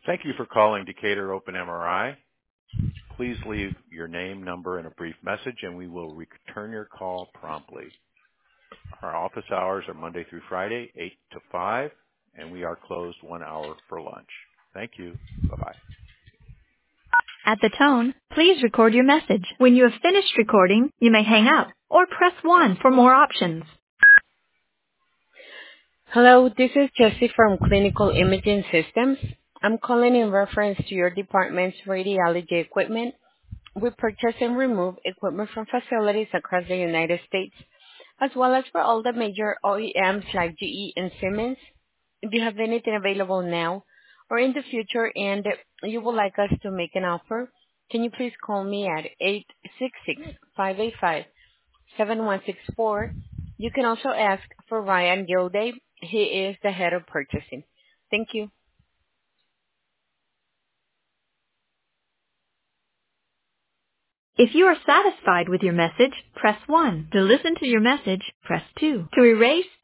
Thank you for calling Decatur Open MRI. Please leave your name, number, and a brief message, and we will return your call promptly. Our office hours are Monday through Friday, 8 to 5, and we are closed 1 hour for lunch. Thank you. Bye-bye. At the tone, please record your message. When you have finished recording, you may hang up or press 1 for more options. Hello, this is Jessie from Clinical Imaging Systems. I'm calling in reference to your department's radiology equipment. We purchase and remove equipment from facilities across the United States, as well as for all the major OEMs like GE and Siemens. If you have anything available now or in the future and you would like us to make an offer, can you please call me at 866-585-7164. You can also ask for Ryan Gilday. He is the head of purchasing. Thank you. If you are satisfied with your message, press 1. To listen to your message, press 2. To erase